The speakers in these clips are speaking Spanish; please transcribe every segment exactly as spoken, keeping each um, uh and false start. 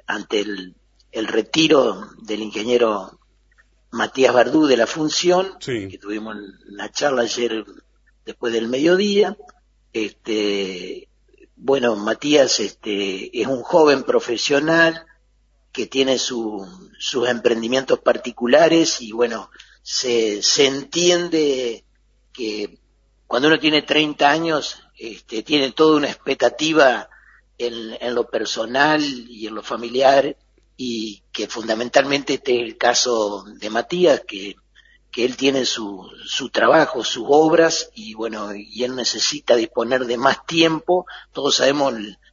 ante el, el retiro del ingeniero Matías Verdú de la función, sí. que tuvimos una charla ayer después del mediodía. Este, bueno, Matías este, es un joven profesional que tiene su, sus emprendimientos particulares y bueno, se, se entiende que cuando uno tiene treinta años, este, tiene toda una expectativa en, en lo personal y en lo familiar, y que fundamentalmente este es el caso de Matías, que, que él tiene su, su trabajo, sus obras, y bueno, y él necesita disponer de más tiempo. Todos sabemos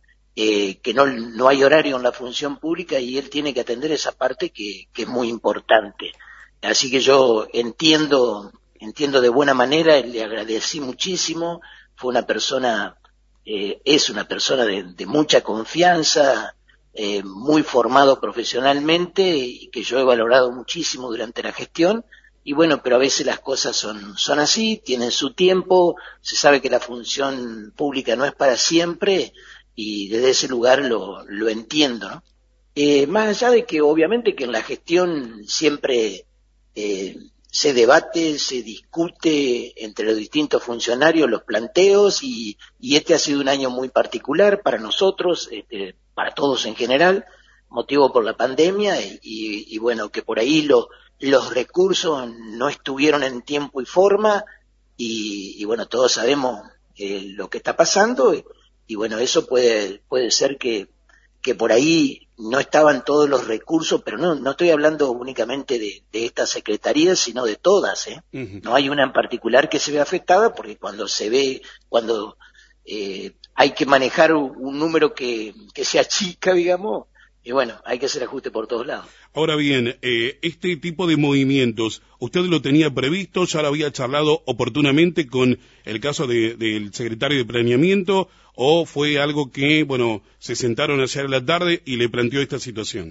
eh, que no, no hay horario en la función pública y él tiene que atender esa parte que, que es muy importante. Así que yo entiendo, entiendo de buena manera, le agradecí muchísimo, fue una persona, eh, es una persona de, de mucha confianza, Eh, muy formado profesionalmente y que yo he valorado muchísimo durante la gestión. Y bueno, pero a veces las cosas son, son así, tienen su tiempo, se sabe que la función pública no es para siempre y desde ese lugar lo, lo entiendo, ¿no? Eh, más allá de que obviamente que en la gestión siempre eh, se debate, se discute entre los distintos funcionarios los planteos y, y este ha sido un año muy particular para nosotros, este, para todos en general, motivo por la pandemia y, y, y bueno, que por ahí lo, los recursos no estuvieron en tiempo y forma y, y bueno, todos sabemos eh, lo que está pasando y, y bueno, eso puede, puede ser que, que por ahí no estaban todos los recursos, pero no, no estoy hablando únicamente de, de esta secretaría, sino de todas, ¿eh? Uh-huh. No hay una en particular que se ve afectada porque cuando se ve, cuando eh, hay que manejar un, un número que, que se achica, digamos, y bueno, hay que hacer ajuste por todos lados. Ahora bien, eh, este tipo de movimientos, ¿usted lo tenía previsto? ¿Ya lo había charlado oportunamente con el caso de, del secretario de Planeamiento? ¿O fue algo que, bueno, se sentaron ayer a la tarde y le planteó esta situación?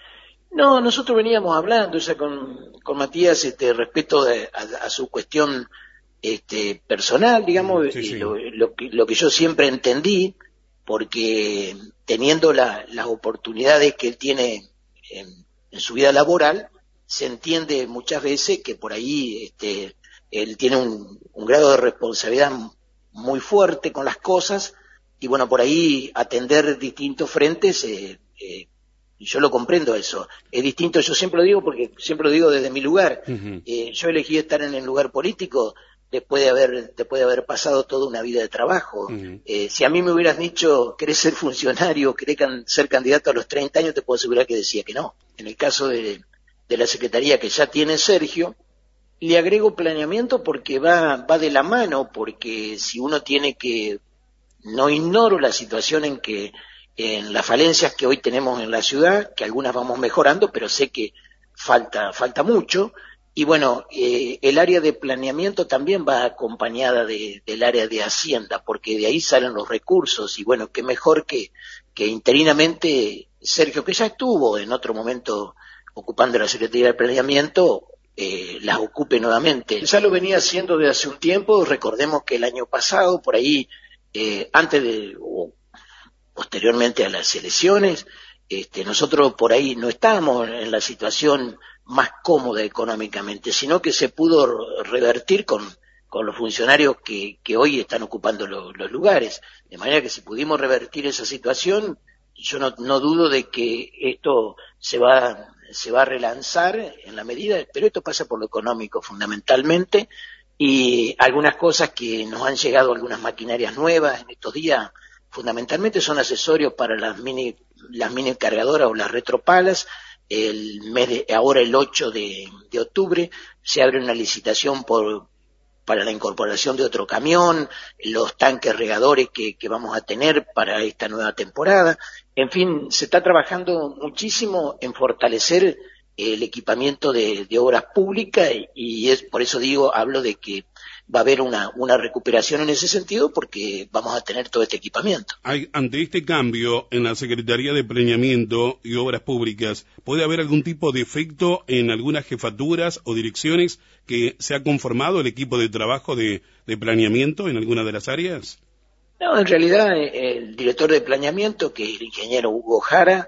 No, nosotros veníamos hablando ya con, con Matías este, respecto de, a, a su cuestión este, personal, digamos, sí, sí. Lo, lo, que, lo que yo siempre entendí, porque teniendo la, las oportunidades que él tiene en, en su vida laboral, se entiende muchas veces que por ahí este, él tiene un, un grado de responsabilidad muy fuerte con las cosas, y bueno, por ahí atender distintos frentes, eh, eh, yo lo comprendo eso. Es distinto, yo siempre lo digo porque siempre lo digo desde mi lugar. Uh-huh. Eh, yo elegí estar en el lugar político después de haber, después de haber pasado toda una vida de trabajo. Uh-huh. Eh, si a mí me hubieras dicho, ¿querés ser funcionario, querés can- ser candidato a los treinta años? Te puedo asegurar que decía que no. En el caso de, de la secretaría que ya tiene Sergio, le agrego planeamiento porque va, va de la mano, porque si uno tiene que, no ignoro la situación en que, en las falencias que hoy tenemos en la ciudad, que algunas vamos mejorando, pero sé que falta, falta mucho. Y bueno, eh, el área de planeamiento también va acompañada de, del área de Hacienda, porque de ahí salen los recursos, y bueno, qué mejor que, que interinamente Sergio, que ya estuvo en otro momento ocupando la Secretaría de Planeamiento, eh, las ocupe nuevamente. Ya lo venía haciendo desde hace un tiempo, recordemos que el año pasado, por ahí, eh, antes de, o posteriormente a las elecciones, este, nosotros por ahí no estábamos en la situación más cómoda económicamente, sino que se pudo revertir con, con los funcionarios que, que hoy están ocupando lo, los lugares. De manera que si pudimos revertir esa situación, yo no, no dudo de que esto se va, se va a relanzar en la medida, pero esto pasa por lo económico fundamentalmente, y algunas cosas que nos han llegado, algunas maquinarias nuevas en estos días, fundamentalmente son accesorios para las mini, las mini cargadoras o las retropalas. El mes de, ahora el ocho de, de octubre se abre una licitación por, para la incorporación de otro camión, los tanques regadores que, que vamos a tener para esta nueva temporada. En fin, se está trabajando muchísimo en fortalecer el equipamiento de, de obras públicas, y, y es por eso digo, hablo de que va a haber una, una recuperación en ese sentido, porque vamos a tener todo este equipamiento. Hay, ante este cambio en la Secretaría de Planeamiento y Obras Públicas, ¿puede haber algún tipo de efecto en algunas jefaturas o direcciones que se ha conformado el equipo de trabajo de, de planeamiento en alguna de las áreas? No, en realidad el director de planeamiento, que es el ingeniero Hugo Jara,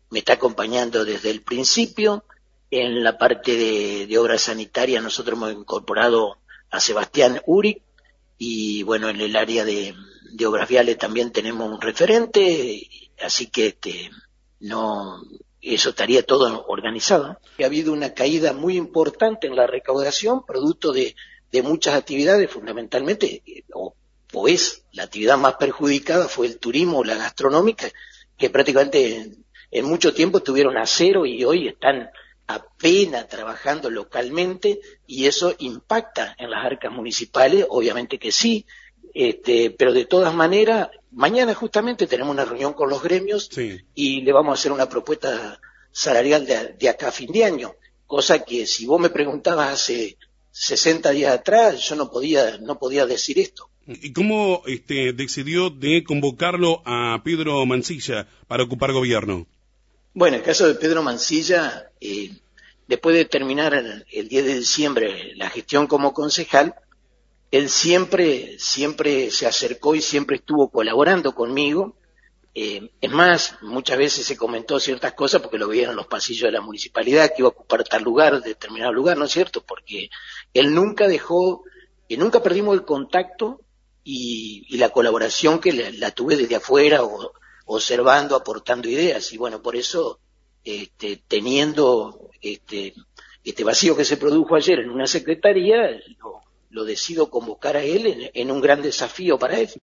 me está acompañando desde el principio. En la parte de, de obra sanitaria nosotros hemos incorporado a Sebastián Uric, y bueno, en el área de, de obras viales también tenemos un referente, así que este no eso estaría todo organizado. Ha habido una caída muy importante en la recaudación, producto de, de muchas actividades, fundamentalmente, o, o es la actividad más perjudicada fue el turismo, la gastronómica, que prácticamente en, en mucho tiempo estuvieron a cero y hoy están apenas trabajando localmente, y eso impacta en las arcas municipales, obviamente que sí, este, pero de todas maneras, mañana justamente tenemos una reunión con los gremios, sí, y le vamos a hacer una propuesta salarial de, de acá a fin de año, cosa que si vos me preguntabas hace sesenta días atrás, yo no podía, no podía decir esto. ¿Y cómo este, decidió de convocarlo a Pedro Mancilla para ocupar gobierno? Bueno, en el caso de Pedro Mancilla, eh, después de terminar el, el diez de diciembre la gestión como concejal, él siempre, siempre se acercó y siempre estuvo colaborando conmigo. Eh, es más, muchas veces se comentó ciertas cosas porque lo veían en los pasillos de la municipalidad, que iba a ocupar tal lugar, determinado lugar, ¿no es cierto? Porque él nunca dejó, eh, nunca perdimos el contacto y, y la colaboración que la, la tuve desde afuera, o observando, aportando ideas, y bueno, por eso, este, teniendo este, este vacío que se produjo ayer en una secretaría, lo, lo decido convocar a él en, en un gran desafío para él.